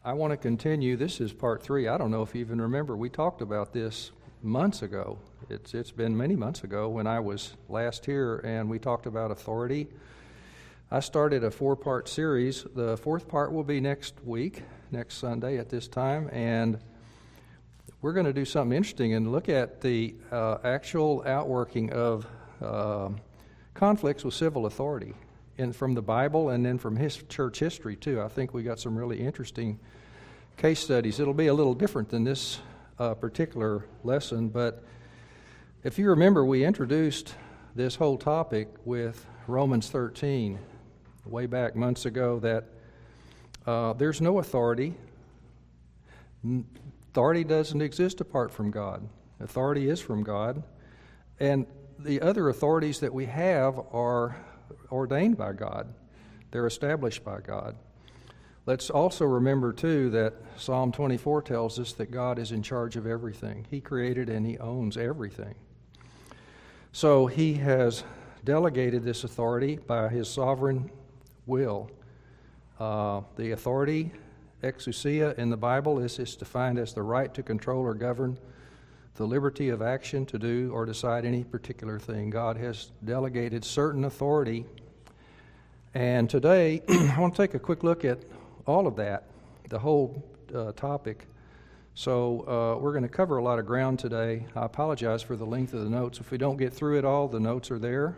I want to continue. This is part 3. I don't know if you even remember. We talked about this months ago. It's been many months ago when I was last here, and we talked about authority. I started a 4-part series. The 4th part will be next week, next Sunday at this time, and we're going to do something interesting and look at the actual outworking of conflicts with civil authority, and from the Bible and then from church history too. I think we got some really interesting case studies. It'll be a little different than this particular lesson, but if you remember, we introduced this whole topic with Romans 13 way back months ago, that there's no authority. Authority doesn't exist apart from God. Authority is from God, and the other authorities that we have are ordained by God. They're established by God. Let's also remember, too, that Psalm 24 tells us that God is in charge of everything. He created and He owns everything. So He has delegated this authority by His sovereign will. The authority, exousia, in the Bible is defined as the right to control or govern, the liberty of action to do or decide any particular thing. God has delegated certain authority. And today, I want to take a quick look at all of that, the whole topic. So we're going to cover a lot of ground today. I apologize for the length of the notes. If we don't get through it all, the notes are there.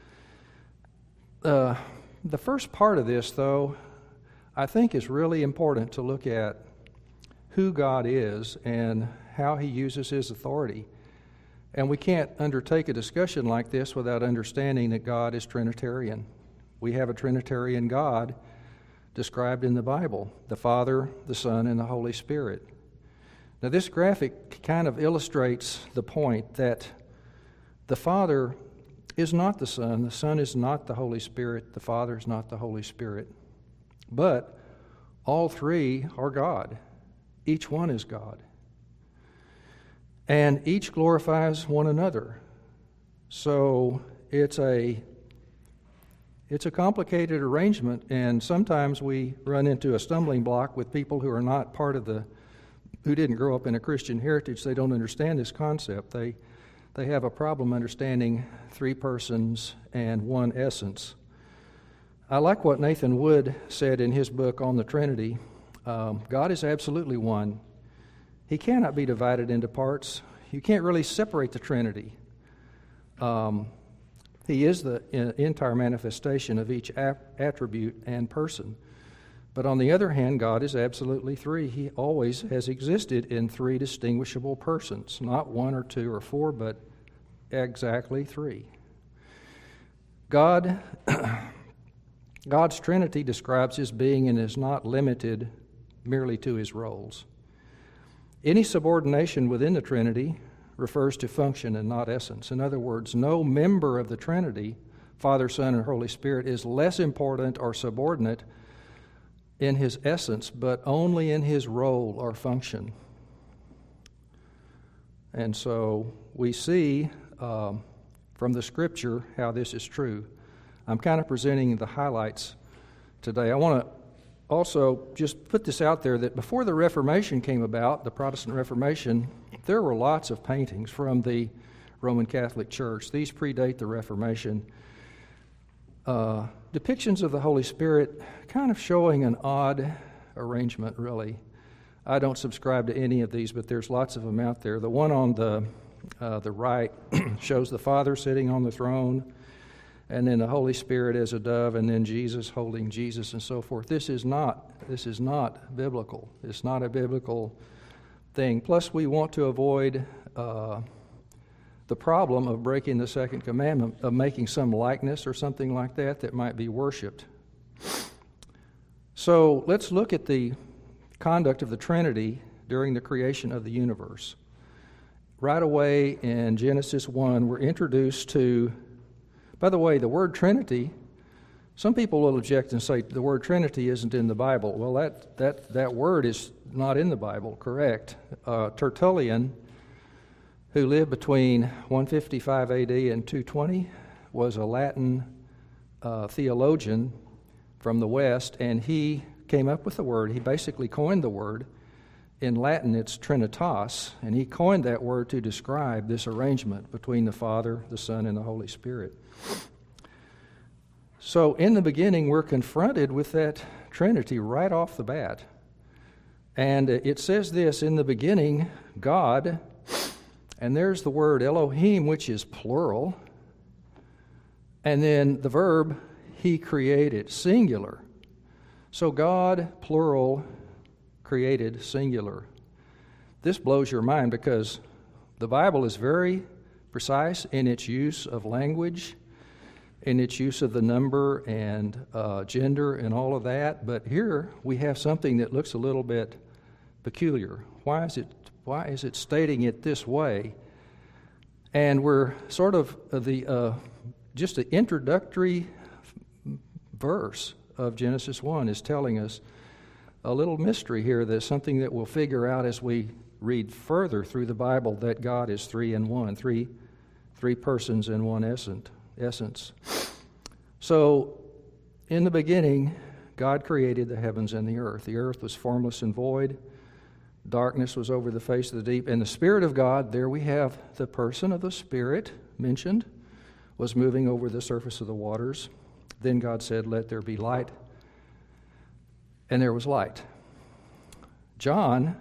The first part of this, though, I think is really important to look at who God is and how He uses His authority. And we can't undertake a discussion like this without understanding that God is Trinitarian. We have a Trinitarian God described in the Bible, the Father, the Son, and the Holy Spirit. Now, this graphic kind of illustrates the point that the Father is not the Son is not the Holy Spirit, the Father is not the Holy Spirit. But all three are God. Each one is God. And each glorifies one another. So it's a complicated arrangement, and sometimes we run into a stumbling block with people who are not who didn't grow up in a Christian heritage. They don't understand this concept. They have a problem understanding 3 persons and 1 essence. I like what Nathan Wood said in his book on the Trinity. God is absolutely one. He cannot be divided into parts. You can't really separate the Trinity. He is the entire manifestation of each attribute and person. But on the other hand, God is absolutely 3. He always has existed in 3 distinguishable persons, not 1 or 2 or 4, but exactly 3. God's Trinity describes His being and is not limited merely to His roles. Any subordination within the Trinity refers to function and not essence. In other words, no member of the Trinity, Father, Son, and Holy Spirit, is less important or subordinate in his essence, but only in his role or function. And so we see from the Scripture how this is true. I'm kind of presenting the highlights today. I want to also just put this out there that before the Reformation came about, the Protestant Reformation, there were lots of paintings from the Roman Catholic Church. These predate the Reformation. Depictions of the Holy Spirit kind of showing an odd arrangement, really. I don't subscribe to any of these, but there's lots of them out there. The one on the right shows the Father sitting on the throne, and then the Holy Spirit as a dove, and then Jesus holding Jesus and so forth. This is not biblical. It's not a biblical thing. Plus, we want to avoid the problem of breaking the second commandment, of making some likeness or something like that might be worshipped. So let's look at the conduct of the Trinity during the creation of the universe. Right away in Genesis 1, we're introduced to, by the way, the word Trinity, some people will object and say the word Trinity isn't in the Bible. Well, that word is not in the Bible, correct. Tertullian, who lived between 155 AD and 220, was a Latin theologian from the West, and he came up with the word. He basically coined the word. In Latin, it's Trinitas, and he coined that word to describe this arrangement between the Father, the Son, and the Holy Spirit. So in the beginning, we're confronted with that Trinity right off the bat. And it says this, in the beginning, God, and there's the word Elohim, which is plural, and then the verb, He created, singular. So God, plural, created, singular. This blows your mind because the Bible is very precise in its use of language, in its use of the number and gender and all of that. But here we have something that looks a little bit peculiar. Why is it stating it this way? And we're sort of just the introductory verse of Genesis 1 is telling us a little mystery here. That's something that we'll figure out as we read further through the Bible, that God is three in one, three persons in one essence. So, in the beginning, God created the heavens and the earth. The earth was formless and void. Darkness was over the face of the deep. And the Spirit of God, there we have the person of the Spirit mentioned, was moving over the surface of the waters. Then God said, "Let there be light." And there was light. John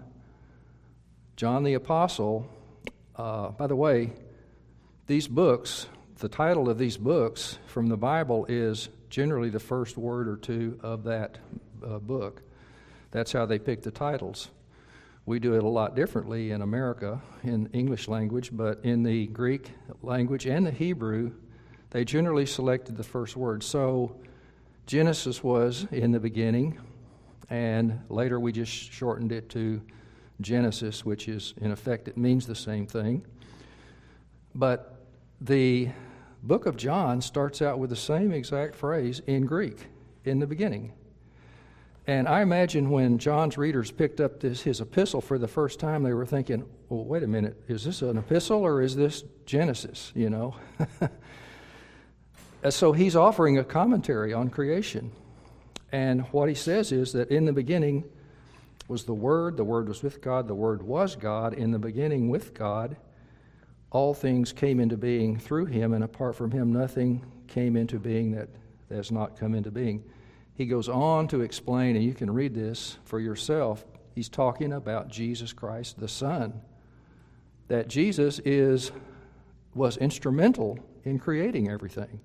the Apostle, by the way, these books, the title of these books from the Bible is generally the first word or two of that book. That's how they pick the titles. We do it a lot differently in America, in English language, but in the Greek language and the Hebrew, they generally selected the first word. So Genesis was in the beginning, and later we just shortened it to Genesis, which is, in effect, it means the same thing. But the book of John starts out with the same exact phrase in Greek, in the beginning. And I imagine when John's readers picked up his epistle for the first time, they were thinking, well, wait a minute, is this an epistle or is this Genesis, you know? So he's offering a commentary on creation. And what he says is that in the beginning was the Word was with God, the Word was God. In the beginning with God, all things came into being through him, and apart from him nothing came into being that has not come into being. He goes on to explain, and you can read this for yourself. He's talking about Jesus Christ, the Son, that Jesus was instrumental in creating everything.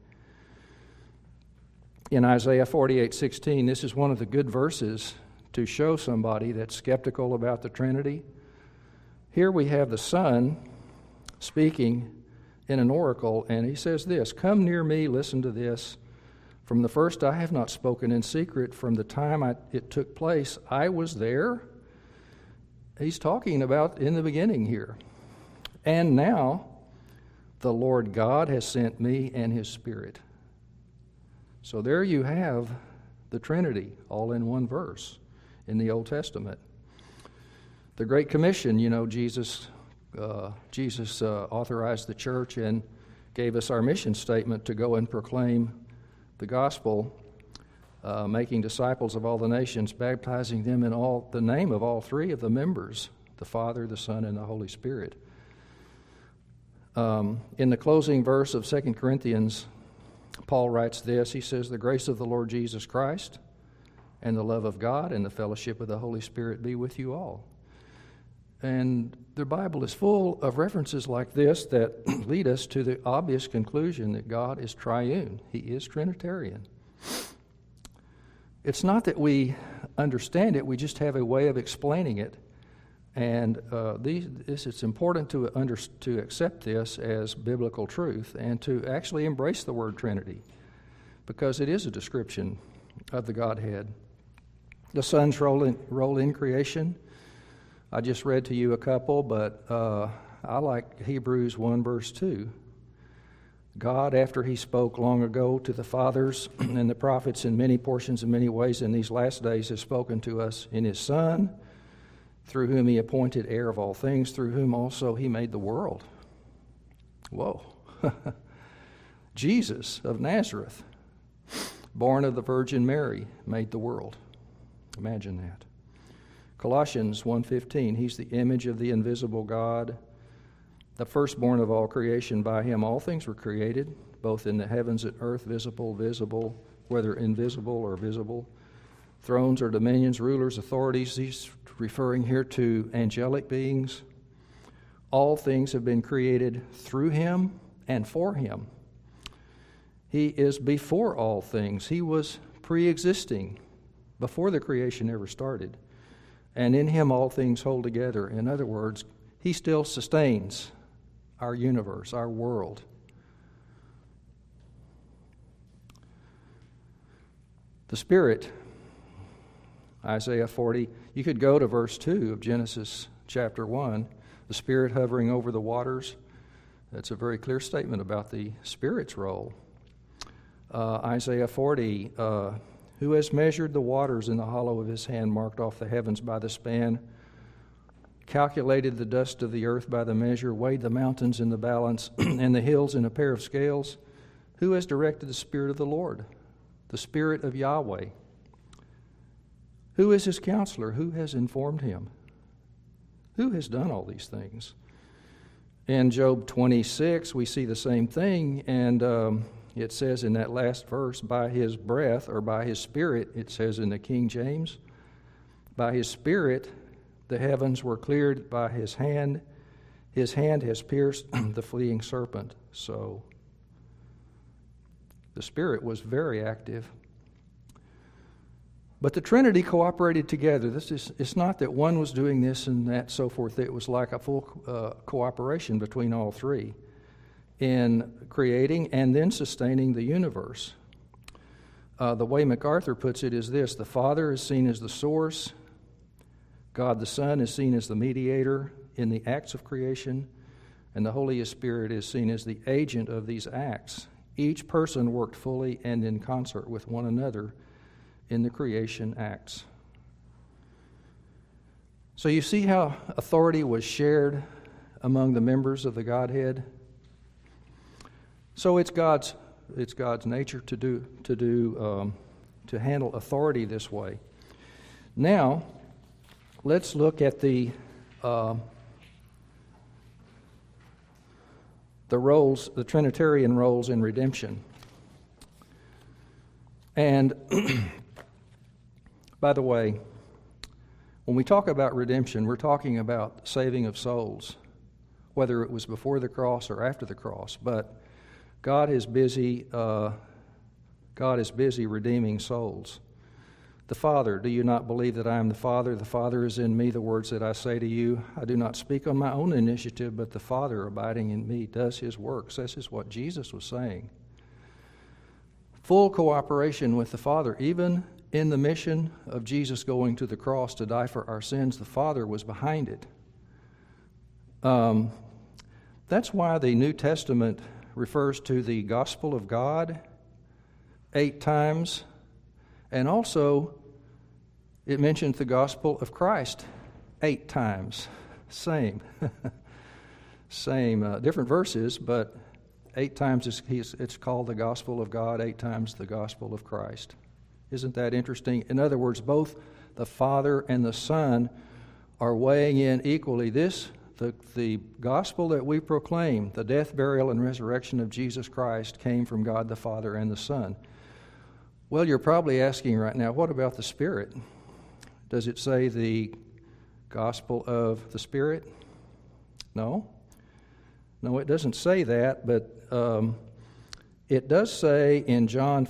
In Isaiah 48:16, this is one of the good verses to show somebody that's skeptical about the Trinity. Here we have the Son speaking in an oracle, and he says this, "Come near me, listen to this. From the first I have not spoken in secret. From the time it took place, I was there." He's talking about in the beginning here. "And now the Lord God has sent me and his Spirit." So there you have the Trinity all in one verse in the Old Testament. The Great Commission, you know, Jesus authorized the church and gave us our mission statement to go and proclaim the gospel, making disciples of all the nations, baptizing them in the name of all three of the members, the Father, the Son, and the Holy Spirit. In the closing verse of 2 Corinthians, Paul writes this. He says, "The grace of the Lord Jesus Christ and the love of God and the fellowship of the Holy Spirit be with you all." And the Bible is full of references like this that lead us to the obvious conclusion that God is triune. He is Trinitarian. It's not that we understand it, we just have a way of explaining it. And it's important to accept this as biblical truth and to actually embrace the word Trinity, because it is a description of the Godhead. The Son's role in creation, I just read to you a couple, but I like Hebrews 1 verse 2. God, after he spoke long ago to the fathers and the prophets in many portions and many ways, in these last days has spoken to us in his Son, through whom he appointed heir of all things, through whom also he made the world. Whoa. Jesus of Nazareth, born of the Virgin Mary, made the world. Imagine that. Colossians 1:15, He's the image of the invisible God, the firstborn of all creation. By Him all things were created, both in the heavens and earth, visible, whether invisible or visible. Thrones or dominions, rulers, authorities. He's referring here to angelic beings. All things have been created through Him and for Him. He is before all things. He was pre-existing before the creation ever started. And in Him all things hold together. In other words, He still sustains our universe, our world. The Spirit, Isaiah 40, you could go to verse 2 of Genesis chapter 1, the Spirit hovering over the waters. That's a very clear statement about the Spirit's role. Isaiah 40, who has measured the waters in the hollow of His hand, marked off the heavens by the span, calculated the dust of the earth by the measure, weighed the mountains in the balance, and the hills in a pair of scales? Who has directed the Spirit of the Lord, the Spirit of Yahweh? Who is His counselor? Who has informed Him? Who has done all these things? In Job 26, we see the same thing, and it says in that last verse, by His breath, or by His Spirit, it says in the King James, by His Spirit the heavens were cleared, by His hand has pierced the fleeing serpent. So the Spirit was very active. But the Trinity cooperated together. It's not that one was doing this and that, so forth. It was like a full cooperation between all three in creating and then sustaining the universe. The way MacArthur puts it is this: the Father is seen as the source, God the Son is seen as the mediator in the acts of creation, and the Holy Spirit is seen as the agent of these acts. Each person worked fully and in concert with one another in the creation acts. So you see how authority was shared among the members of the Godhead. So it's God's nature to handle authority this way. Now, let's look at the roles, the Trinitarian roles in redemption. And by the way, when we talk about redemption, we're talking about saving of souls, whether it was before the cross or after the cross. But God is busy redeeming souls. The Father, do you not believe that I am the Father? The Father is in me, the words that I say to you. I do not speak on my own initiative, but the Father abiding in me does His works. This is what Jesus was saying. Full cooperation with the Father. Even in the mission of Jesus going to the cross to die for our sins, the Father was behind it. That's why the New Testament refers to the gospel of God 8 times, and also it mentions the gospel of Christ 8 times. Same, different verses, but 8 times it's called the gospel of God, 8 times the gospel of Christ. Isn't that interesting? In other words, both the Father and the Son are weighing in equally. The gospel that we proclaim, the death, burial, and resurrection of Jesus Christ, came from God the Father and the Son. Well, you're probably asking right now, what about the Spirit? Does it say the gospel of the Spirit? No, it doesn't say that, but it does say in John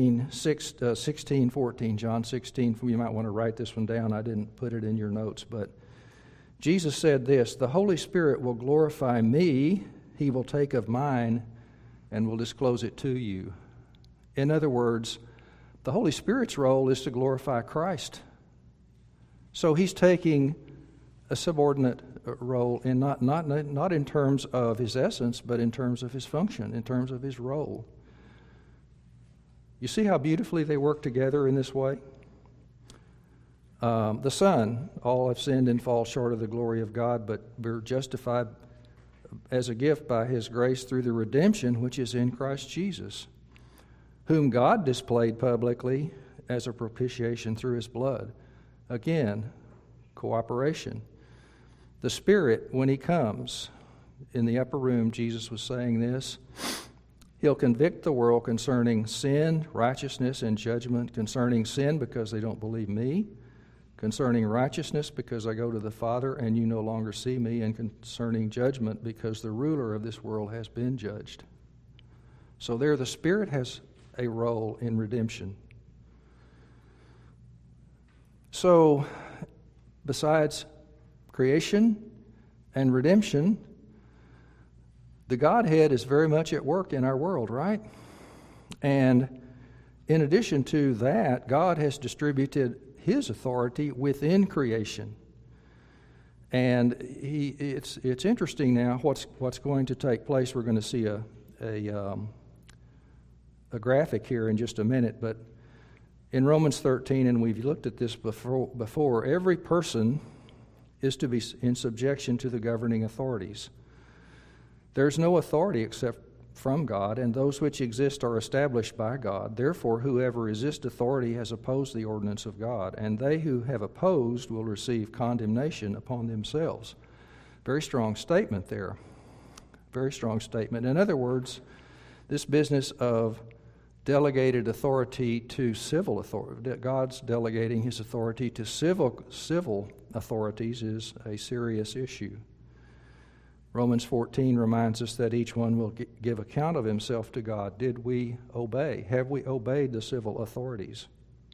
16:14, John 16, you might want to write this one down. I didn't put it in your notes, but Jesus said this: the Holy Spirit will glorify me, He will take of mine, and will disclose it to you. In other words, the Holy Spirit's role is to glorify Christ. So He's taking a subordinate role, in not in terms of His essence, but in terms of His function, in terms of His role. You see how beautifully they work together in this way? The Son, all have sinned and fall short of the glory of God, but we're justified as a gift by His grace through the redemption which is in Christ Jesus, whom God displayed publicly as a propitiation through His blood. Again, cooperation. The Spirit, when He comes, in the upper room, Jesus was saying this, He'll convict the world concerning sin, righteousness, and judgment. Concerning sin, because they don't believe me. Concerning righteousness, because I go to the Father and you no longer see me. And concerning judgment, because the ruler of this world has been judged. So there, the Spirit has a role in redemption. So, besides creation and redemption, the Godhead is very much at work in our world, right? And in addition to that, God has distributed His authority within creation. And it's interesting now what's going to take place. We're going to see a graphic here in just a minute, but in Romans 13, and we've looked at this before, every person is to be in subjection to the governing authorities. There's no authority except from God, and those which exist are established by God. Therefore, whoever resists authority has opposed the ordinance of God, and they who have opposed will receive condemnation upon themselves. Very strong statement there. Very strong statement. In other words, this business of delegated authority to civil authority, God's delegating His authority to civil authorities is a serious issue. Romans 14 reminds us that each one will give account of himself to God. Did we obey? Have we obeyed the civil authorities?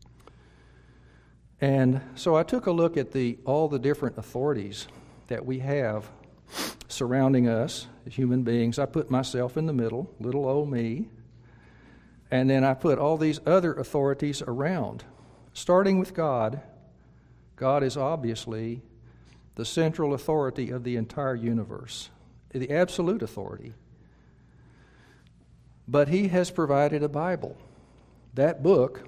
And so I took a look at all the different authorities that we have surrounding us as human beings. I put myself in the middle, little old me. And then I put all these other authorities around. Starting with God, God is obviously the central authority of the entire universe, the absolute authority. But He has provided a Bible, that book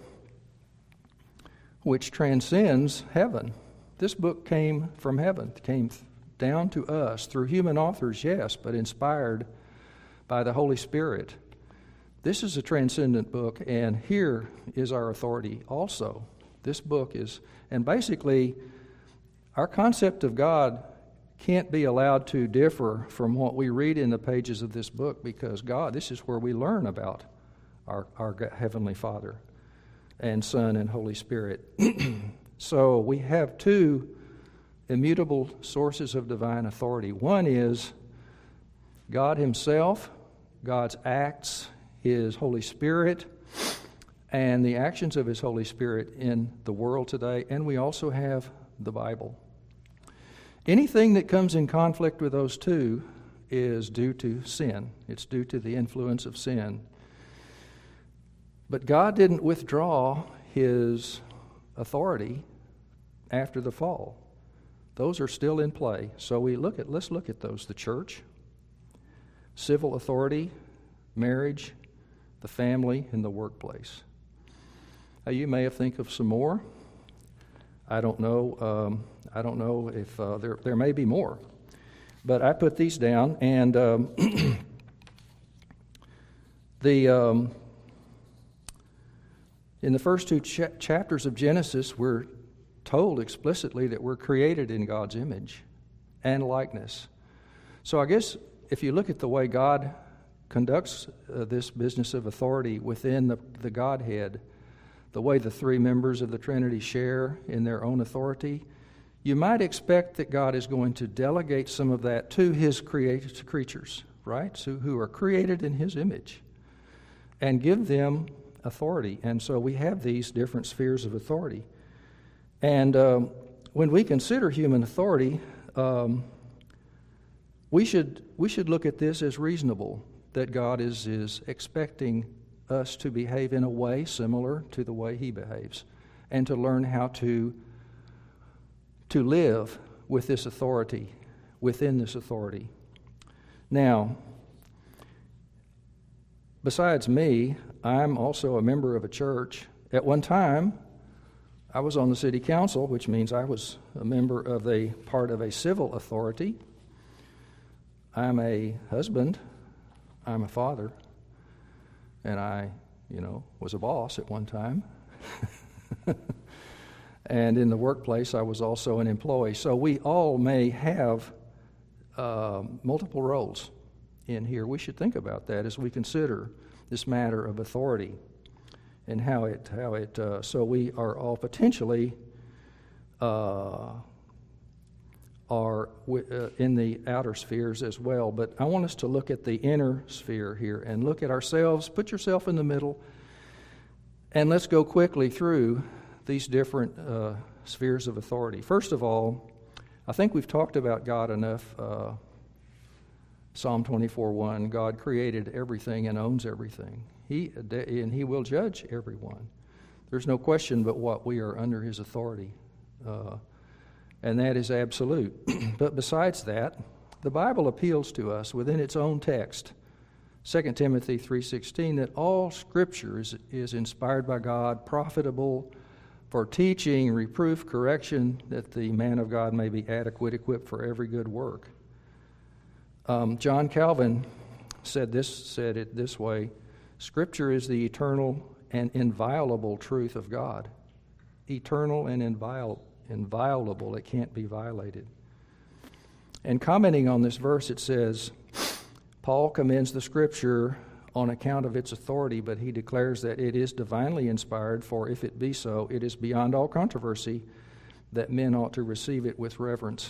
which transcends heaven. This book came from heaven, came down to us through human authors, yes, but inspired by the Holy Spirit. This is a transcendent book, and here is our authority also. This book is, and basically, our concept of God can't be allowed to differ from what we read in the pages of this book, because God, this is where we learn about our Heavenly Father and Son and Holy Spirit. So we have two immutable sources of divine authority. One is God Himself, God's acts, His Holy Spirit, and the actions of His Holy Spirit in the world today, and we also have the Bible. Anything that comes in conflict with those two is due to sin. It's due to the influence of sin. But God didn't withdraw His authority after the fall. Those are still in play. So let's look at those. The church, civil authority, marriage, the family, and the workplace. You may have think of some more. I don't know. I don't know if there may be more, but I put these down. And in the first two chapters of Genesis, we're told explicitly that we're created in God's image and likeness. So I guess if you look at the way God conducts this business of authority within the Godhead, the way the three members of the Trinity share in their own authority, you might expect that God is going to delegate some of that to His created creatures, right? So who are created in His image, and give them authority. And so we have these different spheres of authority. And when we consider human authority, we should look at this as reasonable, that God is expecting us to behave in a way similar to the way He behaves, and to learn how to live with this authority, within this authority. Now, besides me, I'm also a member of a church. At one time, I was on the city council, which means I was a member of a part of a civil authority. I'm a husband. I'm a father. And I, was a boss at one time. And in the workplace, I was also an employee. So we all may have multiple roles in here. We should think about that as we consider this matter of authority and how it. So we are all potentially are in the outer spheres as well. But I want us to look at the inner sphere here and look at ourselves. Put yourself in the middle, and let's go quickly through these different spheres of authority. First of all, I think we've talked about God enough. Psalm 24:1, God created everything and owns everything. And He will judge everyone. There's no question but what we are under His authority. And that is absolute. But besides that, the Bible appeals to us within its own text, 2 Timothy 3:16, that all Scripture is inspired by God, profitable for teaching, reproof, correction, that the man of God may be adequate, equipped for every good work. John Calvin said it this way: Scripture is the eternal and inviolable truth of God. Eternal and inviolable, it can't be violated. And commenting on this verse, it says, Paul commends the Scripture on account of its authority, but he declares that it is divinely inspired, for if it be so, it is beyond all controversy that men ought to receive it with reverence.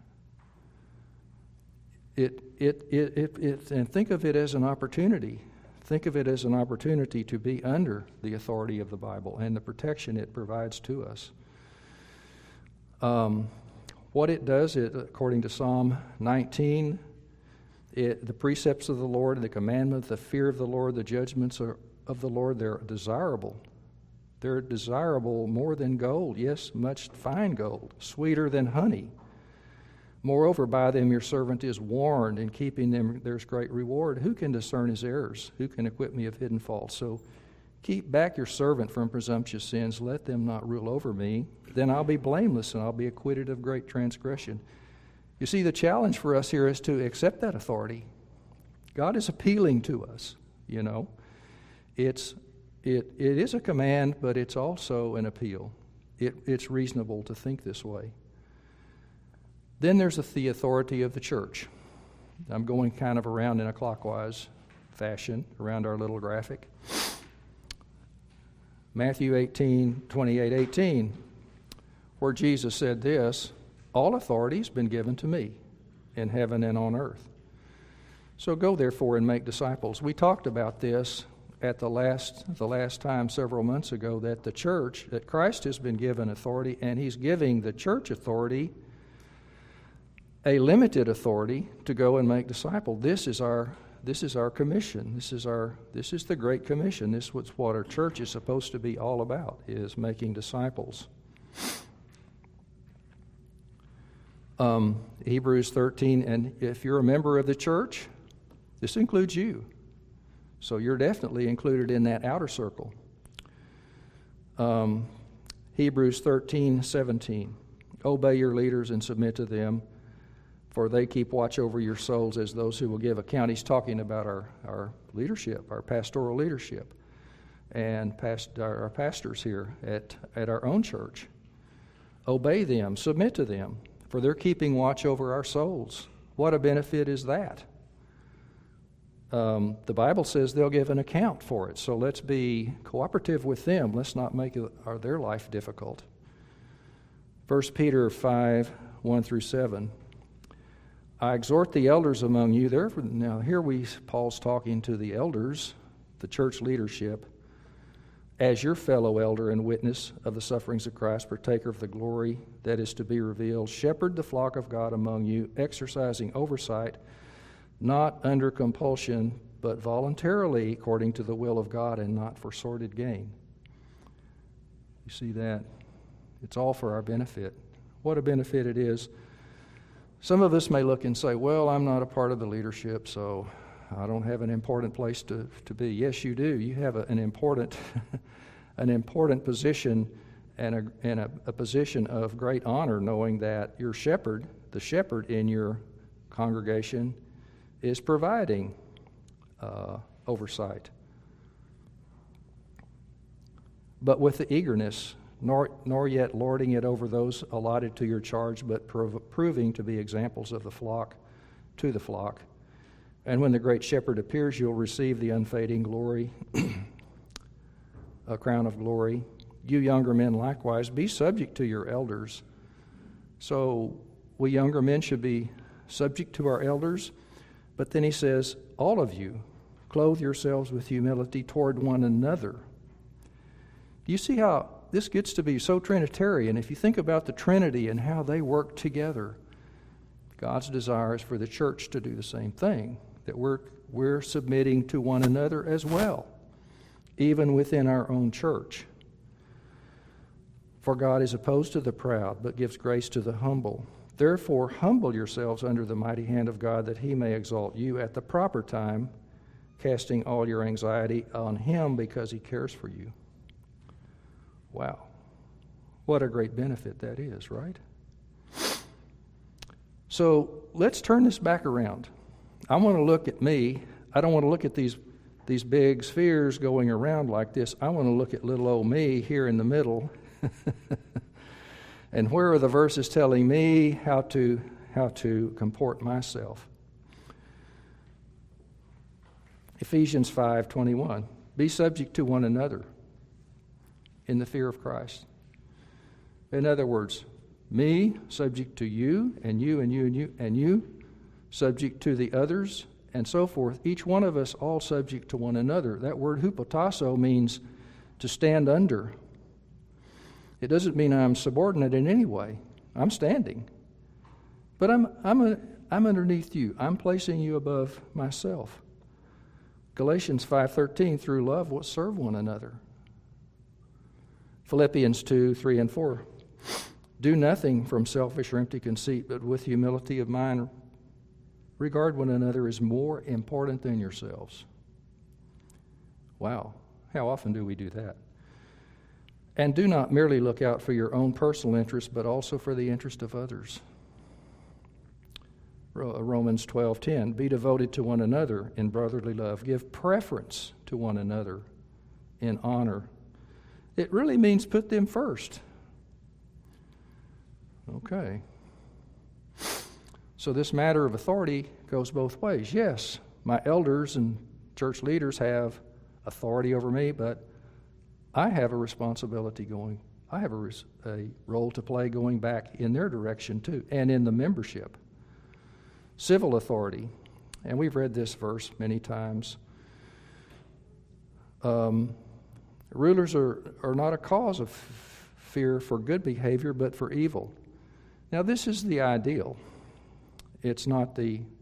And think of it as an opportunity. Think of it as an opportunity to be under the authority of the Bible and the protection it provides to us. What it does, according to Psalm 19, the precepts of the Lord, the commandment, the fear of the Lord, the judgments of the Lord, they're desirable. They're desirable more than gold, yes, much fine gold, sweeter than honey. Moreover, by them your servant is warned, in keeping them there's great reward. Who can discern his errors? Who can acquit me of hidden faults? So keep back your servant from presumptuous sins. Let them not rule over me. Then I'll be blameless, and I'll be acquitted of great transgression. You see, the challenge for us here is to accept that authority. God is appealing to us, you know. It is a command, but it's also an appeal. It's reasonable to think this way. Then there's the authority of the church. I'm going kind of around in a clockwise fashion around our little graphic. Matthew 28:18, where Jesus said this, all authority has been given to me in heaven and on earth. So go therefore and make disciples. We talked about this at the last time several months ago, that the church, that Christ has been given authority, and He's giving the church authority, a limited authority, to go and make disciples. This is our commission. This is the Great Commission. This is what our church is supposed to be all about, is making disciples. Hebrews 13, and if you're a member of the church, this includes you. So you're definitely included in that outer circle. Hebrews 13:17, obey your leaders and submit to them, for they keep watch over your souls as those who will give account. He's talking about our leadership, our pastoral leadership, and our pastors here at our own church. Obey them, submit to them, for they're keeping watch over our souls. What a benefit is that? The Bible says they'll give an account for it, so let's be cooperative with them. Let's not make their life difficult. 1 Peter 5:1-7. I exhort the elders among you. Therefore, now here Paul's talking to the elders, the church leadership, as your fellow elder and witness of the sufferings of Christ, partaker of the glory that is to be revealed. Shepherd the flock of God among you, exercising oversight, not under compulsion, but voluntarily according to the will of God, and not for sordid gain. You see that? It's all for our benefit. What a benefit it is. Some of us may look and say, well, I'm not a part of the leadership, so I don't have an important place to be. Yes, you do. You have an important position, and a position of great honor, knowing that your shepherd, the shepherd in your congregation, is providing oversight. But with the eagerness, nor yet lording it over those allotted to your charge, but proving to be examples of the flock to the flock. And when the great shepherd appears, you'll receive the unfading glory, a crown of glory. You younger men likewise, be subject to your elders. So we younger men should be subject to our elders. But then he says, all of you, clothe yourselves with humility toward one another. Do you see how this gets to be so Trinitarian? If you think about the Trinity and how they work together, God's desire is for the church to do the same thing, that we're submitting to one another as well, even within our own church. For God is opposed to the proud, but gives grace to the humble. Therefore, humble yourselves under the mighty hand of God, that he may exalt you at the proper time, casting all your anxiety on him because he cares for you. Wow. What a great benefit that is, right? So let's turn this back around. I want to look at me. I don't want to look at these big spheres going around like this. I want to look at little old me here in the middle. And where are the verses telling me how to comport myself? Ephesians 5:21. Be subject to one another in the fear of Christ. In other words, me subject to you, and you, and you, and you, and you subject to the others, and so forth. Each one of us all subject to one another. That word hupotasso means to stand under. It doesn't mean I'm subordinate in any way. I'm standing. But I'm underneath you. I'm placing you above myself. Galatians 5:13, through love, will serve one another. Philippians 2:3 and 4. Do nothing from selfish or empty conceit, but with humility of mind, regard one another as more important than yourselves. Wow. How often do we do that? And do not merely look out for your own personal interest, but also for the interest of others. Romans 12:10, be devoted to one another in brotherly love. Give preference to one another in honor. It really means put them first. Okay. So this matter of authority goes both ways. Yes, my elders and church leaders have authority over me, but I have a responsibility I have a role to play going back in their direction too, and in the membership. Civil authority, and we've read this verse many times. Rulers are not a cause of fear for good behavior, but for evil. Now, this is the ideal. It's not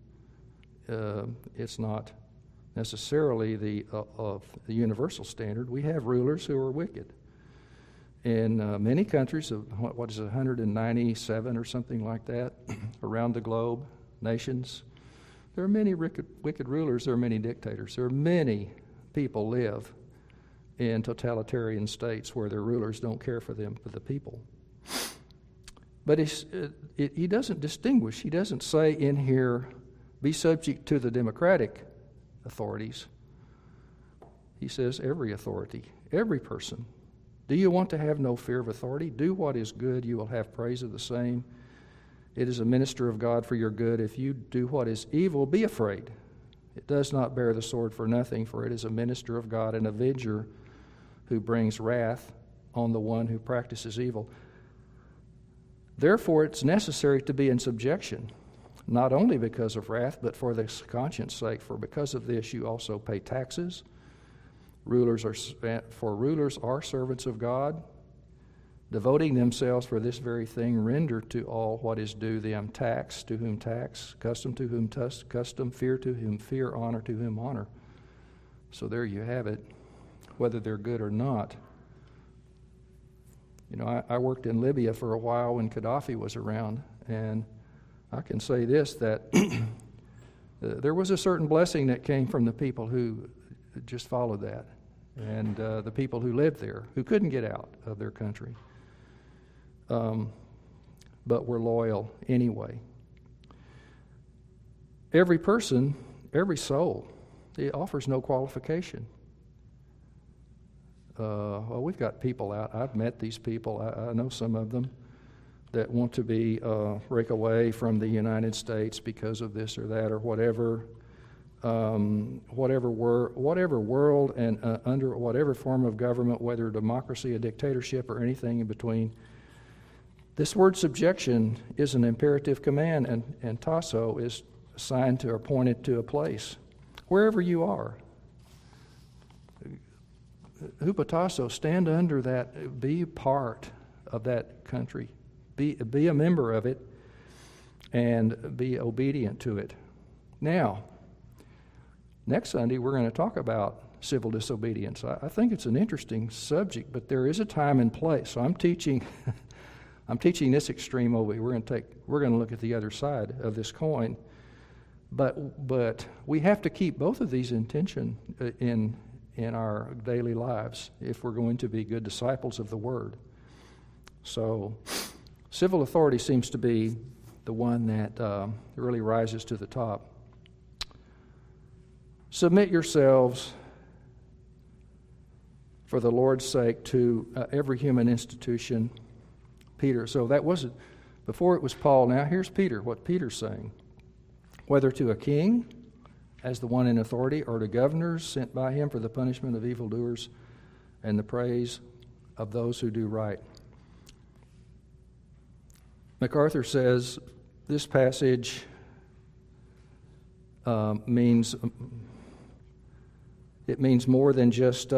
necessarily the universal standard. We have rulers who are wicked. In many countries, what is it, 197 or something like that, around the globe, nations, there are many wicked rulers. There are many dictators. There are many people live in totalitarian states where their rulers don't care for them, for the people. But he doesn't distinguish. He doesn't say in here, be subject to the democratic authorities. He says every authority, every person. Do you want to have no fear of authority? Do what is good, you will have praise of the same. It is a minister of God for your good. If you do what is evil, be afraid. It does not bear the sword for nothing, for it is a minister of God, an avenger who brings wrath on the one who practices evil. Therefore, it's necessary to be in subjection, not only because of wrath, but for the conscience sake. For because of this, you also pay taxes. Rulers are servants of God, devoting themselves for this very thing, render to all what is due them: tax to whom tax, custom to whom custom, fear to whom fear, honor to whom honor. So there you have it, whether they're good or not. You know, I worked in Libya for a while when Gaddafi was around, and I can say this, that there was a certain blessing that came from the people who just followed that, and the people who lived there, who couldn't get out of their country, but were loyal anyway. Every person, every soul, it offers no qualification. well, we've got people out. I've met these people. I know some of them that want to break away from the United States because of this or that or whatever. Whatever world and under whatever form of government, whether democracy, a dictatorship, or anything in between. This word subjection is an imperative command, and tasso is assigned to or pointed to a place. Wherever you are, hupotasso, stand under that, be part of that country, be a member of it, and be obedient to it. Now, next Sunday, we're going to talk about civil disobedience. I think it's an interesting subject, but there is a time and place. So I'm teaching this extreme over here. We're going to look at the other side of this coin. But we have to keep both of these in tension in our daily lives if we're going to be good disciples of the Word. So civil authority seems to be the one that really rises to the top. Submit yourselves for the Lord's sake to every human institution. Peter. So that wasn't, before it was Paul. Now here's Peter, what Peter's saying. Whether to a king as the one in authority, or to governors sent by him for the punishment of evildoers and the praise of those who do right. MacArthur says this passage means more than just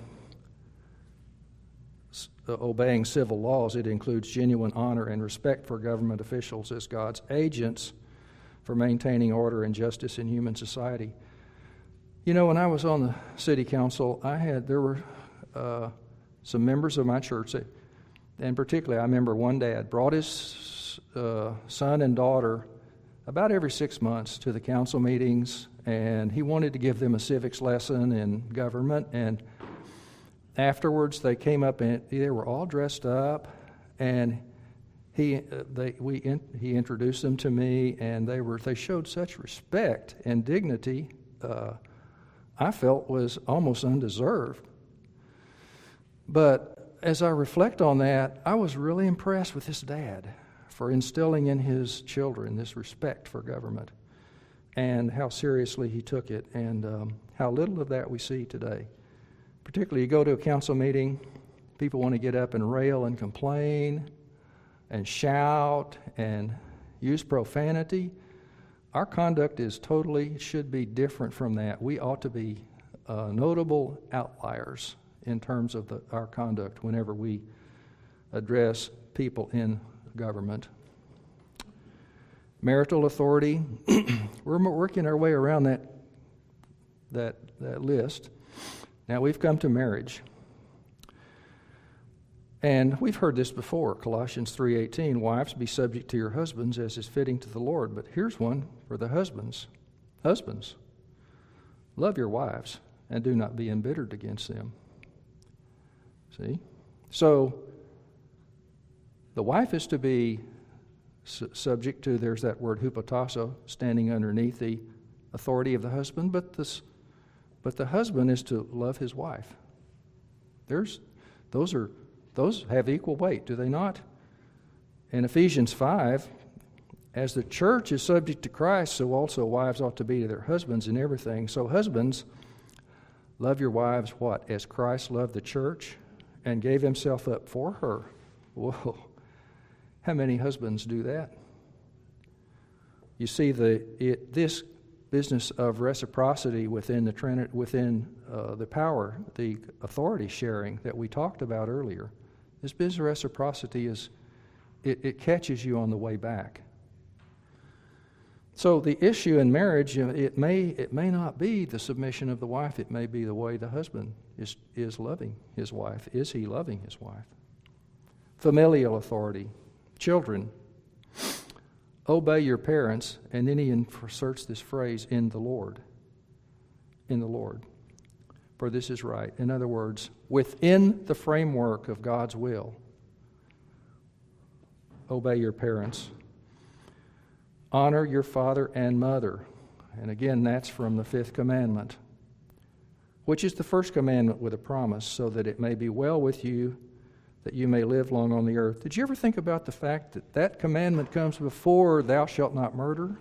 obeying civil laws. It includes genuine honor and respect for government officials as God's agents for maintaining order and justice in human society. You know, when I was on the city council, there were some members of my church, and particularly I remember one dad brought his son and daughter about every 6 months to the council meetings, and he wanted to give them a civics lesson in government. And afterwards, they came up and they were all dressed up, and he introduced them to me, and they showed such respect and dignity. I felt was almost undeserved. But as I reflect on that, I was really impressed with this dad for instilling in his children this respect for government, and how seriously he took it, and how little of that we see today. Particularly, you go to a council meeting, people want to get up and rail and complain and shout and use profanity. Our conduct should be different from that. We ought to be notable outliers in terms of our conduct whenever we address people in government. Marital authority, we're working our way around that list. Now we've come to marriage. And we've heard this before, Colossians 3:18, wives, be subject to your husbands as is fitting to the Lord. But here's one for the husbands. Husbands, love your wives and do not be embittered against them. See? So the wife is to be subject to, there's that word hupotasso, standing underneath the authority of the husband, but the husband is to love his wife. Those have equal weight, do they not? In Ephesians 5, as the church is subject to Christ, so also wives ought to be to their husbands in everything. So husbands, love your wives, what? As Christ loved the church and gave himself up for her. Whoa. How many husbands do that? You see, this business of reciprocity within the power, the authority sharing that we talked about earlier. This business of reciprocity it catches you on the way back. So the issue in marriage, it may not be the submission of the wife. It may be the way the husband is loving his wife. Is he loving his wife? Familial authority. Children, obey your parents, and then he inserts this phrase, in the Lord. In the Lord. For this is right. In other words, within the framework of God's will, obey your parents. Honor your father and mother. And again, that's from the 5th commandment. which is the first commandment with a promise, so that it may be well with you, that you may live long on the earth. Did you ever think about the fact that that commandment comes before thou shalt not murder?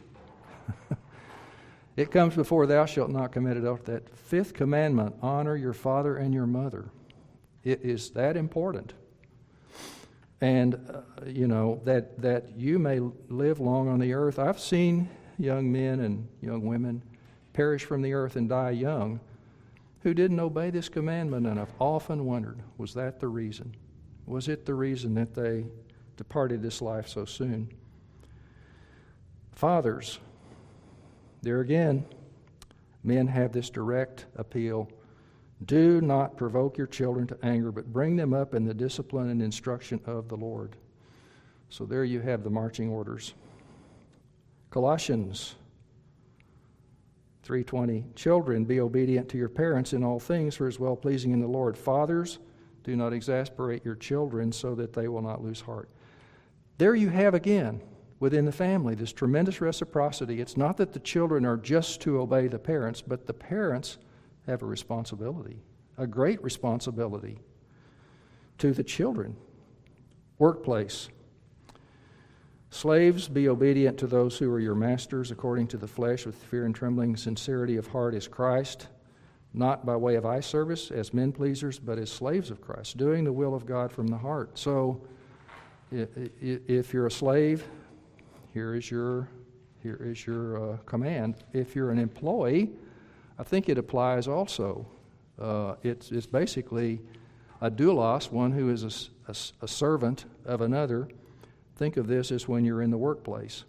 It comes before thou shalt not commit adultery. That fifth commandment, honor your father and your mother. It is that important. And, that you may live long on the earth. I've seen young men and young women perish from the earth and die young who didn't obey this commandment, and I've often wondered, was that the reason? Was it the reason that they departed this life so soon? Fathers, there again, men have this direct appeal. Do not provoke your children to anger, but bring them up in the discipline and instruction of the Lord. So there you have the marching orders. Colossians 3:20, children, be obedient to your parents in all things, for it is well-pleasing in the Lord. Fathers, do not exasperate your children so that they will not lose heart. There you have again, within the family, this tremendous reciprocity. It's not that the children are just to obey the parents, but the parents have a responsibility, a great responsibility to the children. Workplace. Slaves, be obedient to those who are your masters according to the flesh, with fear and trembling, sincerity of heart as Christ, not by way of eye service as men pleasers, but as slaves of Christ, doing the will of God from the heart. So if you're a slave, here is your command. If you're an employee, I think it applies also. It's basically a doulos, one who is a servant of another. Think of this as when you're in the workplace.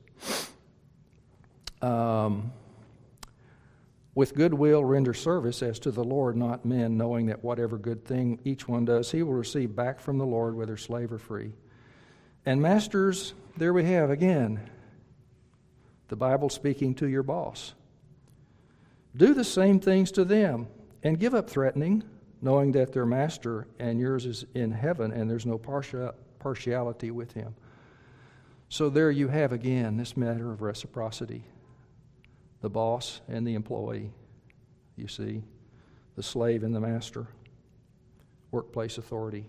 With goodwill render service as to the Lord, not men, knowing that whatever good thing each one does, he will receive back from the Lord, whether slave or free. And masters, there we have again, the Bible speaking to your boss. Do the same things to them, and give up threatening, knowing that their master and yours is in heaven, and there's no partiality with him. So there you have again this matter of reciprocity. The boss and the employee, you see, the slave and the master, workplace authority.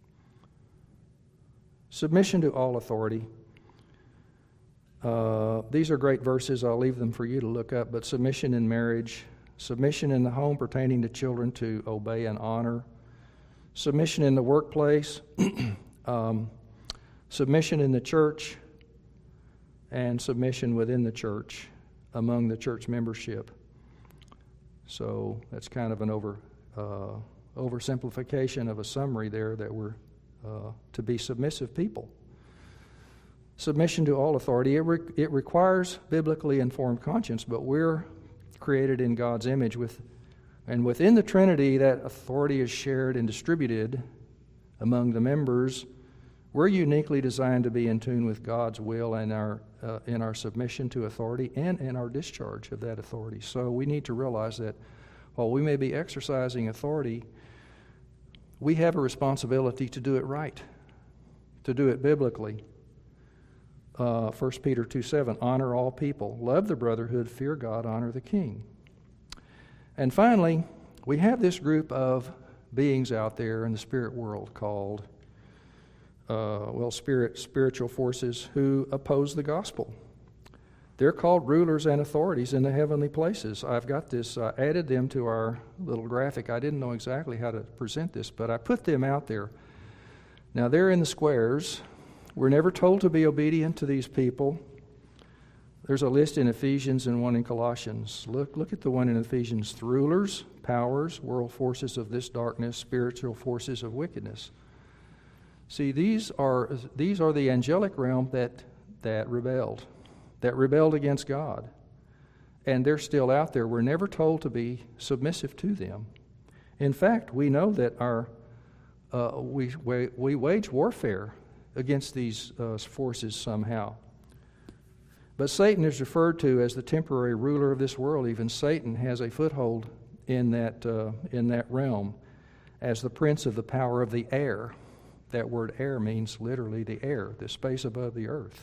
Submission to all authority. These are great verses. I'll leave them for you to look up. But submission in marriage, submission in the home pertaining to children to obey and honor, submission in the workplace, submission in the church, and submission within the church among the church membership. So that's kind of an oversimplification of a summary there, that we're to be submissive people. Submission to all authority, it requires biblically informed conscience, but we're created in God's image, and within the Trinity that authority is shared and distributed among the members. We're uniquely designed to be in tune with God's will and in our submission to authority and in our discharge of that authority. So we need to realize that while we may be exercising authority, we have a responsibility to do it right, to do it biblically. 1 Peter 2:7, honor all people, love the brotherhood, fear God, honor the king. And finally, we have this group of beings out there in the spirit world called spiritual forces who oppose the gospel. They're called rulers and authorities in the heavenly places. I've got this, I added them to our little graphic. I didn't know exactly how to present this, but I put them out there. Now they're in the squares. We're never told to be obedient to these people. There's a list in Ephesians and one in Colossians. Look at the one in Ephesians. Rulers, powers, world forces of this darkness, spiritual forces of wickedness. See, these are the angelic realm that rebelled against God. And they're still out there. We're never told to be submissive to them. In fact, we know that we wage warfare against these forces somehow. But Satan is referred to as the temporary ruler of this world. Even Satan has a foothold in that realm as the prince of the power of the air. That word air means literally the air, the space above the earth.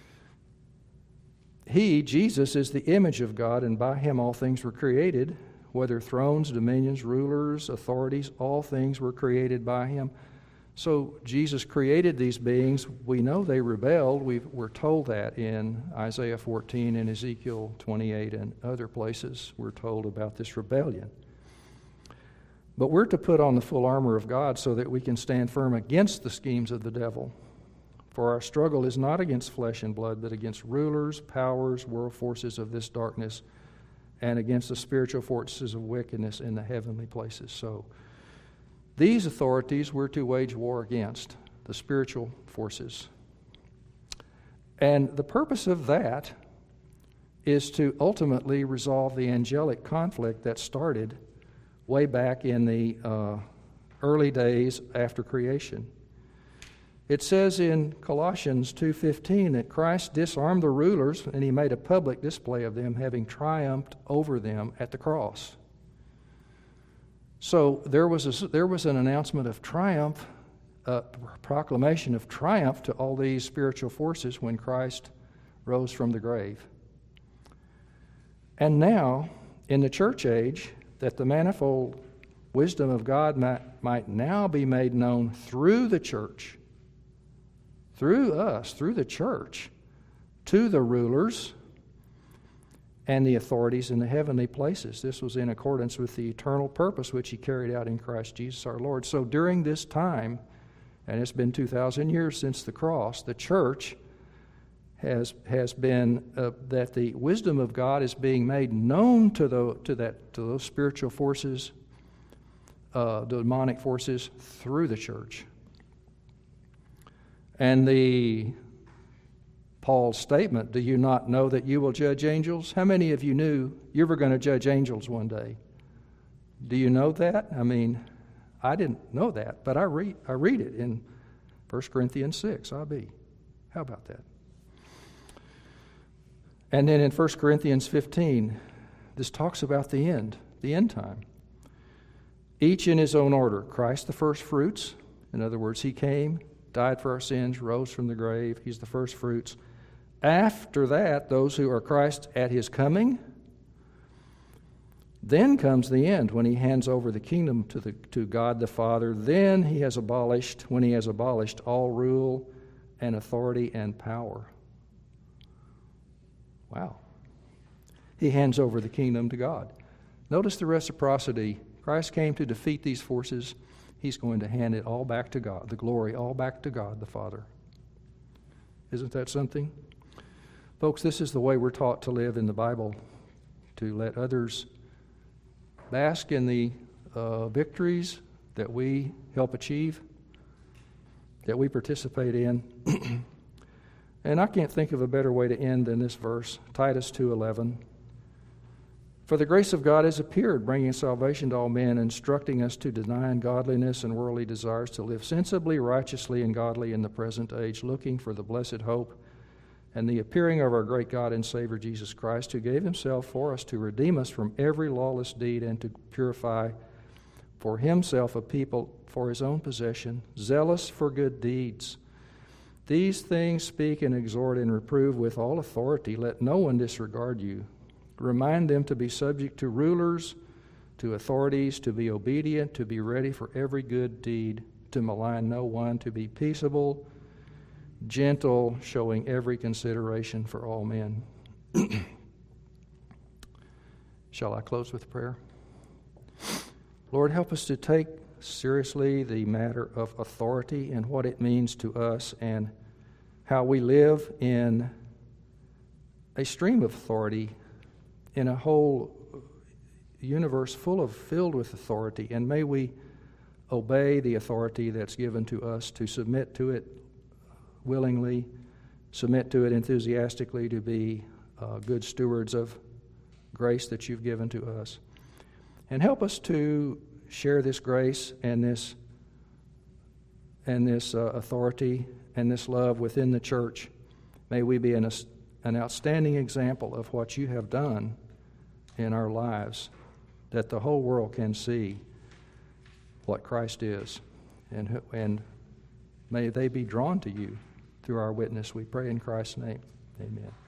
He, Jesus, is the image of God, and by him all things were created, whether thrones, dominions, rulers, authorities, all things were created by him. So Jesus created these beings. We know they rebelled. We're told that in Isaiah 14 and Ezekiel 28 and other places. We're told about this rebellion. But we're to put on the full armor of God so that we can stand firm against the schemes of the devil. For our struggle is not against flesh and blood, but against rulers, powers, world forces of this darkness, and against the spiritual forces of wickedness in the heavenly places. So these authorities we're to wage war against, the spiritual forces. And the purpose of that is to ultimately resolve the angelic conflict that started way back in the early days after creation. It says in Colossians 2:15 that Christ disarmed the rulers and he made a public display of them, having triumphed over them at the cross. So there was an announcement of triumph, a proclamation of triumph to all these spiritual forces when Christ rose from the grave. And now, in the church age, that the manifold wisdom of God might now be made known through the church, through us, through the church, to the rulers and the authorities in the heavenly places. This was in accordance with the eternal purpose which he carried out in Christ Jesus our Lord. So during this time, and it's been 2,000 years since the cross, the church has been that the wisdom of God is being made known to those spiritual forces, demonic forces, through the church. And Paul's statement, do you not know that you will judge angels? How many of you knew you were going to judge angels one day? Do you know that? I mean, I didn't know that, but I read it in 1 Corinthians 6, IB. How about that? And then in 1 Corinthians 15, this talks about the end time. Each in his own order. Christ the first fruits. In other words, he came, died for our sins, rose from the grave. He's the first fruits. After that, those who are Christ at his coming. Then comes the end, when he hands over the kingdom to God the Father. Then when he has abolished all rule and authority and power. Wow. He hands over the kingdom to God. Notice the reciprocity. Christ came to defeat these forces. He's going to hand it all back to God, the glory all back to God the Father. Isn't that something? Folks, this is the way we're taught to live in the Bible, to let others bask in the victories that we help achieve, that we participate in. And I can't think of a better way to end than this verse, Titus 2:11. For the grace of God has appeared, bringing salvation to all men, instructing us to deny ungodliness and worldly desires, to live sensibly, righteously, and godly in the present age, looking for the blessed hope and the appearing of our great God and Savior Jesus Christ, who gave himself for us to redeem us from every lawless deed and to purify for himself a people for his own possession, zealous for good deeds. These things speak and exhort and reprove with all authority. Let no one disregard you. Remind them to be subject to rulers, to authorities, to be obedient, to be ready for every good deed, to malign no one, to be peaceable, gentle, showing every consideration for all men. Shall I close with prayer? Lord, help us to take seriously the matter of authority and what it means to us and how we live in a stream of authority in a whole universe filled with authority. And may we obey the authority that's given to us, to submit to it willingly, submit to it enthusiastically, to be good stewards of grace that you've given to us. And help us to share this grace and this authority and this love within the church. May we be an outstanding example of what you have done in our lives, that the whole world can see what Christ is, and may they be drawn to you through our witness. We pray in Christ's name. Amen.